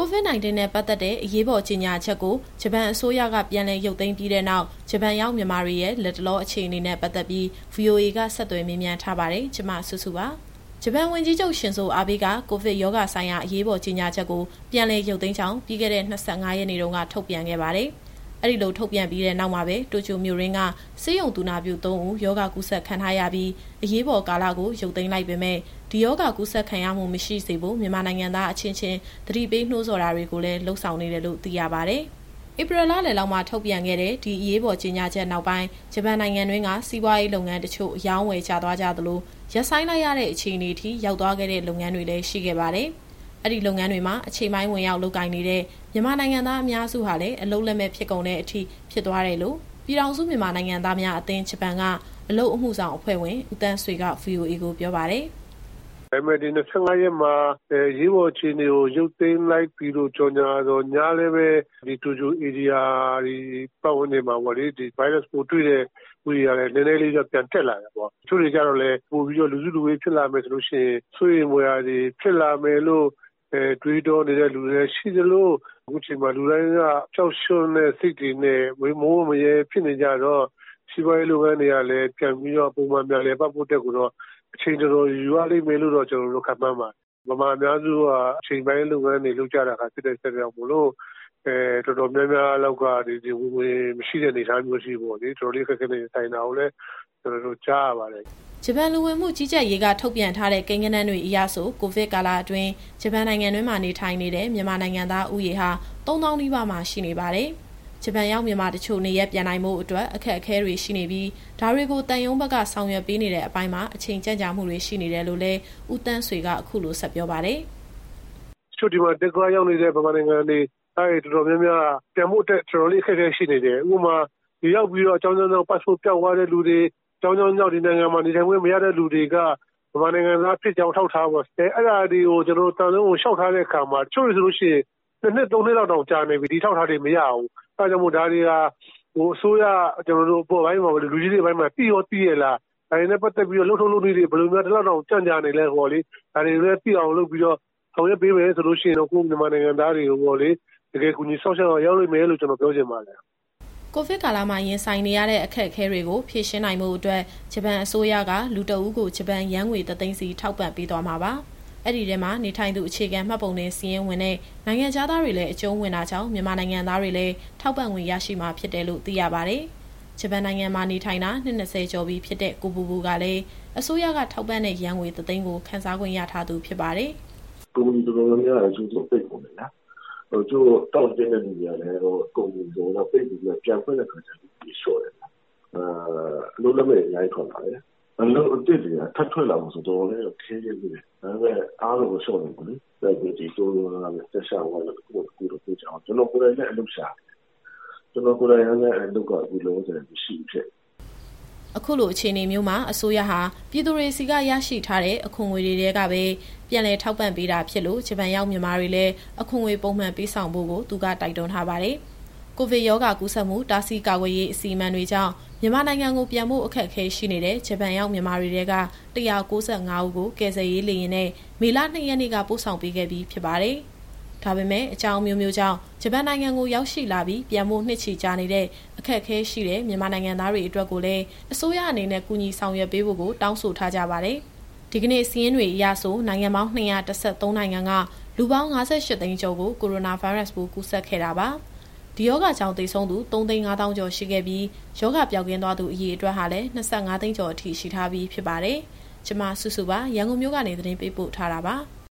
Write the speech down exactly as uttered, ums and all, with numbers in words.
ကိုဗစ် ၁၉ နဲ့ပတ်သက်တဲ့အရေးပေါ်ကြေညာချက်ကိုဂျပန်အစိုးရကပြန်လည်ရုပ်သိမ်းပြီးတဲ့နောက်ဂျပန်ရောက်မြန်မာတွေရဲ့လတ်တလောအခြေအနေနဲ့ပတ်သက်ပြီး ဗွီအိုအေကဆက်သွယ်မေးမြန်းထားပါတယ်။ကျွန်မစုစုပါ။ဂျပန်ဝန်ကြီးချုပ်ရှင်ဇိုအာဘေးကကိုဗစ်ရောဂါဆိုင်ရာအရေးပေါ်ကြေညာချက်ကိုပြန်လည်ရုပ်သိမ်းကြောင်းပြီးခဲ့တဲ့၂၅ရက်နေ့တုန်းကထုတ်ပြန်ခဲ့ပါတယ်။အဲ့ဒီလိုထုတ်ပြန်ပြီးတဲ့နောက်မှာပဲတိုကျိုမြို့ရင်းကဆေးရုံသူနာပြုသုံးဦးယောဂကူးစက်ခံထားရပြီးအရေးပေါ်ကာလကိုရုပ်သိမ်းလိုက်ပေမဲ့ဒီယောဂကူးစက်ခံရမှုမရှိစေဖို့မြန်မာနိုင်ငံသားအချင်းချင်းသတိပေးနှိုးဆော်တာတွေကိုလည်းလှုံ့ဆော်နေတယ်လို့သိရပါတယ်။ဧပြီလလယ်လောက်မှာထုတ်ပြန်ခဲ့တဲ့ဒီအရေးပေါ်ကြေညာချက်နောက်ပိုင်းဂျပန်နိုင်ငံတွင်းကစီးပွားရေးလုပ်ငန်းတချို့အယောင်းဝယ်ကျသွားကြသလိုရပ်ဆိုင်းလိုက်ရတဲ့အခြေအနေအထိရောက်သွားခဲ့တဲ့လုပ်ငန်းတွေလည်းရှိခဲ့ပါတယ်။အဲ့ဒီလုပ်ငန်းတွေမှာအချိန်ပိုင်းဝင်ရောက်လုပ်ကိုင်နေတဲ့မြန်မာနိုင်ငံသားအများစုဟာလည်းအလုပ်လက်မဲ့ဖြစ်ကုန်တဲ့အထိဖြစ်သွားတယ်လို့ပြည်ထောင်စုမြန်မာနိုင်ငံသားများအသင်းဂျပန်ကအလုပ်အမှုဆောင်အဖွဲ့ဝင်ဦးတန်းဆွေက ဗွီအိုအေကိုပြောပါတယ်။ဒါပေမဲ့ဒီ၂၅ရက်မှာရေးပေါ်အခြေအနေကိုရုပ်သိမ်းလိုက်ပြီးတော့ကြော်ညာတော့ညလည်းပဲဒီတိုကျိုဧရိယာဒီပတ်ဝန်းကျင်မှာပေါ့လေဒီ virus ပိုတွေ့တဲ့ဦးရေကလည်းနည်းနည်းလေးတော့ပြန်တက်လာတယ်ပေါ့။ချို့တွေကြတော့လည်းပိုပြီးတော့လူစုလူဝေးဖြစ်လာမယ်ဆိုလို့ရှိရင်စိုးရိမ်မွေရာတွေဖြစ်လာမယ်လို့အဲတွေးတောနေတဲ့လူတွေရှိသလိုအခုချိန်မှာလူတိုင်းကကြောက်ရွံ့တဲ့စိတ်တွေနဲ့ဝေမိုးမရဲဖြစ်နေကြတော့စီးပွားရေးလုပ်ငန်းတွေကလည်းပြန်ပြီးတော့ပုံမှန်ပြန်လည်ပတ်ဖို့တက်ကိုတော့အချိန်တော်တော်ယူရလိမ့်မယ်လို့တော့ကျွန်တော်တို့ခန့်မှန်းပါတယ်။ဗမာအများစုကအချိန်ပိုင်းလုပ်ငန်းတွေလုပ်ကြတာကဖြစ်တဲ့ဆက်ပြောင်းမလို့အဲတော်တော်များများလောက်ကဒီဒီဝင်ဝင်မရှိတဲ့အနေအထားမျိုးရှိပေါ့လေတော်တော်လေးခက်ခဲနေတိုင်တာကိုလည်းကျွန်တော်တို့ကြားရပါတယ်။ဂျပန်လူဝင်မှုကြီးကြပ်ရေးကထုတ်ပြန်ထားတဲ့ကိန်းဂဏန်းတွေအရဆိုကိုဗစ်ကာလအတွင်းဂျပန်နိုင်ငံတွင်းမှာနေထိုင်နေတဲ့မြန်မာနိုင်ငံသားဦးရေဟာသုံးသောင်းနီးပါးမှရှိနေပါတယ်။ဂျပန်ရောက်မြန်မာတချို့နေရပြန်နိုင်မှုအတွက်အခက်အခဲတွေရှိနေပြီးဒါတွေကိုတန်ယုံဘက်ကဆောင်ရွက်ပေးနေတဲ့အပိုင်းမှာအချိန်ကြန့်ကြာမှုတွေရှိနေတယ်လို့လည်းဦးတန်းဆွေကအခုလိုဆက်ပြောပါတယ်။ချို့ဒီမှာတက်ကွာရောက်နေတဲ့ဗမာနိုင်ငံတွေအဲတော်တော်များများပြန်မှုအတွက်တော်တော်လေးအခက်အခဲရှိနေတယ်။ဥပမာဒီရောက်ပြီးတော့အကြောင်းကြောင့် passport ပြောက်သွားတဲ့လူတွေကျောင်းကျောင်းရောက်ဒီနိုင်ငံမှာနေထိုင်ခွင့်မရတဲ့လူတွေကဗမာနိုင်ငံသားဖြစ်ကြောင်းထောက်ထားပေါ့အဲအဲ့ဒါတွေကိုကျွန်တော်တို့တန်ဆုံးကိုရှောက်ထားတဲ့အခါမှာချို့ဆိုလို့ရှိရင်နှစ်နှစ်သုံးနှစ်လောက်တောင်ကြာနေပြီဒီထောက်ထားတွေမရဘူးအဲဒါကြောင့်မို့ဒါတွေကဟိုအစိုးရကျွန်တော်တို့ပေါ်ပိုင်းမှာလူကြီးတွေပိုင်းမှာပြည်ရောပြည်ရလားဒါတွေနဲ့ပတ်သက်ပြီးတော့လှုပ်ထုံးလုပ်နည်းတွေဘယ်လိုမျိုးတလောက်တောင်ကြံ့ကြာနေလဲဟောလေဒါတွေလည်းပြည်အောင်လုပ်ပြီးတော့ဆောင်ရွက်ပေးမယ်ဆိုလို့ရှိရင်တော့ကိုမြန်မာနိုင်ငံသားတွေကိုဟောလေတကယ်ကူညီဆောက်ရှောက်ရောက်လိမ့်မယ်လို့ကျွန်တော်ပြောချင်ပါတယ်ကိုဗစ်ကာလမှာရင်ဆိုင်နေရတဲ့အခက်အခဲတွေကိုဖြေရှင်းနိုင်မှုအတွက်ဂျပန်အစိုးရကလူတအုပ်ကိုဂျပန်ယန်းငွေတသိန်းစီထောက်ပံ့ပေးသွားမှာပါ။အဲ့ဒီထဲမှာနေထိုင်သူအခြေခံမှတ်ပုံတင်စီရင်ဝင်တဲ့နိုင်ငံခြားသားတွေလည်းအကျုံးဝင်တာကြောင့်မြန်မာနိုင်ငံသားတွေလည်းထောက်ပံ့ငွေရရှိမှာဖြစ်တယ်လို့သိရပါတယ်။ဂျပန်နိုင်ငံမှာနေထိုင်တာနှစ်၂၀ကျော်ပြီဖြစ်တဲ့ကိုပူပူကလည်းအစိုးရကထောက်ပံ့တဲ့ယန်းငွေတသိန်းကိုခန်းစားခွင့်ရထားသူဖြစ်ပါတယ်။ကိုမီတော်တော်များများအကျိုးဆုံးပိတ်ကုန်တယ်နော်ဟိုကျိုးတောက်တဲ့နေရာလဲတော့ကုန်ပြီဆိုတော့ပိတ်ပြီးပြန်ဖွင့်တဲ့ခါကျတော့ပြီးလျှော့တယ်အာလုံးလုံးနဲ့ရိုက်ထွက်လာတယ်အလုံးအစ်တွေထပ်ထွက်လာလို့ဆိုတော့လည်းခင်းရနေတယ်ဒါပေမဲ့အားလုံးကိုလျှော့နေဘူးလေဒါပေမဲ့ဒီတိုးလာတဲ့ဆက်ရှာဝါလို့ကိုကိုတော့ပြောကြအောင်ကျွန်တော်ကိုယ်တိုင်လည်းအလုပ်ရှာကျွန်တော်ကိုယ်တိုင်လည်းအလုပ်ကဒီလိုဆိုရင်ရှိဖြစ်အခုလိုအခြေအနေမျိုးမှာအစိုးရဟာပြည်သူတွေစီကရရှိထားတဲ့အခွန်ငွေတွေကပဲပြန်လည်ထောက်ပံ့ပေးတာဖြစ်လို့ဂျပန်ရောက်မြန်မာတွေလည်းအခွန်ငွေပုံမှန်ပေးဆောင်ဖို့ကိုသူကတိုက်တွန်းထားပါတယ်။ကိုဗစ်ရောဂါကူးစက်မှုတားဆီးကာကွယ်ရေးအစီအမံတွေကြောင့်မြန်မာနိုင်ငံကိုပြန်ဖို့အခက်အခဲရှိနေတဲ့ဂျပန်ရောက်မြန်မာတွေက၁၉၅ဦးကိုကယ်ဆယ်ရေးလေယာဉ်နဲ့မေလ၂ရက်နေ့ကပို့ဆောင်ပေးခဲ့ပြီးဖြစ်ပါတယ်။ဒါပေမဲ့အကြောင်းမျိုးမျိုးကြောင့်ဂျပန်နိုင်ငံကိုရောက်ရှိလာပြီးပြန်ဖို့နှစ်ချီကြာနေတဲ့အခက်အခဲရှိတဲ့မြန်မာနိုင်ငံသားတွေအတွက်ကိုလည်းအစိုးရအနေနဲ့ကူညီဆောင်ရွက်ပေးဖို့ကိုတောင်းဆိုထားကြပါတယ်။ဒီကနေ့စီးရင်တွေအရဆိုနိုင်ငံပေါင်း၂၁၃နိုင်ငံကလူပေါင်း၅၈သိန်းကျော်ကိုကိုရိုနာဗိုင်းရပ်စ်ပိုးကူးစက်ခဲ့တာပါ။ဒီယောဂကြောင့်သေဆုံးသူ၃သိန်း၅သောင်းကျော်ရှိခဲ့ပြီးယောဂပျောက်ကင်းသွားသူအရေအတွက်ဟာလည်း၂၅သိန်းကျော်အထိရှိထားပြီးဖြစ်ပါတယ်။ကျွန်မစုစုပါရန်ကုန်မြို့ကနေသတင်းပေးပို့ထားတာပါ။